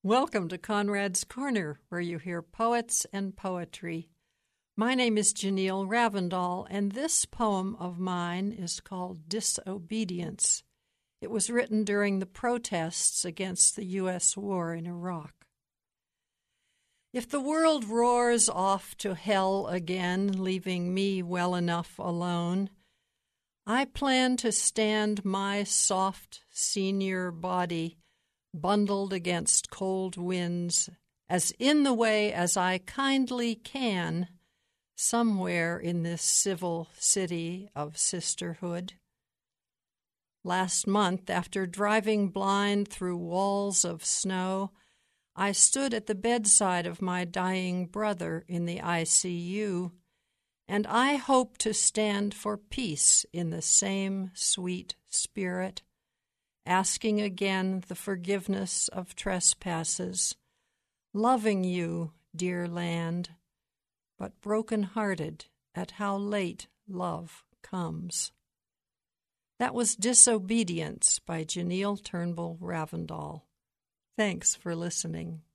Welcome to Conrad's Corner, where you hear poets and poetry. My name is Janelle Ravendal, and this poem of mine is called Disobedience. It was written during the protests against the U.S. war in Iraq. If the world roars off to hell again, leaving me well enough alone, I plan to stand my soft senior body bundled against cold winds, as in the way as I kindly can, somewhere in this civil city of sisterhood. Last month, after driving blind through walls of snow, I stood at the bedside of my dying brother in the ICU, and I hope to stand for peace in the same sweet spirit, asking again the forgiveness of trespasses, loving you, dear land, but broken-hearted at how late love comes. That was Disobedience by Janelle Turnbull Ravendal. Thanks for listening.